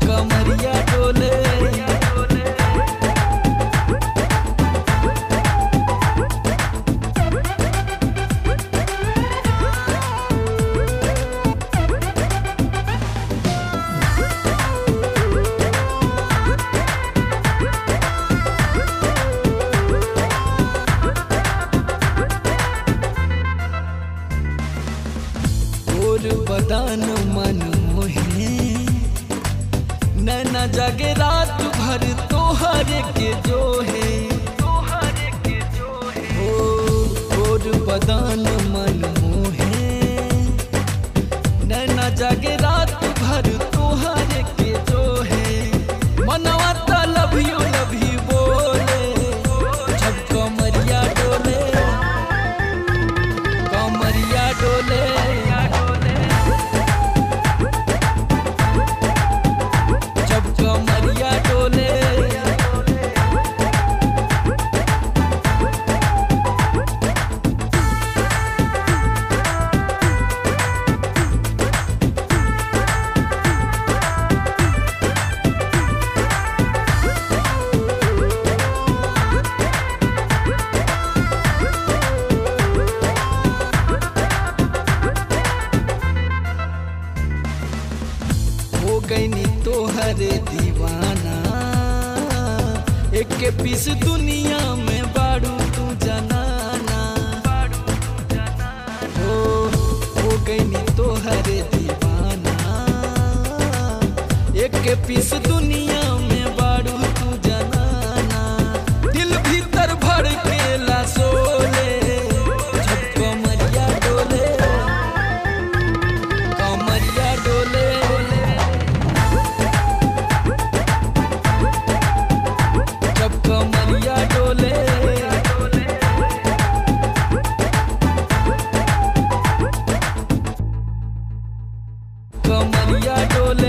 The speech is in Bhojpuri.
कमरिया डोले। बदान मन मोहे नैना जागे रात भर तोहर के जो है और बदान मन मोहे नैना जागे रात भर तोहर के जो है मनवा त लव यू बोले जब कमरिया डोले कमरिया डोले कमरिया डोले। हो गई तोहरे दीवाना एक के पीस दुनिया में बाड़ू तू जनाना। हो गई तोहरे दीवाना एक के पीस दुनिया में बाड़ू तू जनाना। दिल भीतर भर के ला सोले जब कमरिया डोले कमरिया डोले। कमरिया डोले कमरिया डोले।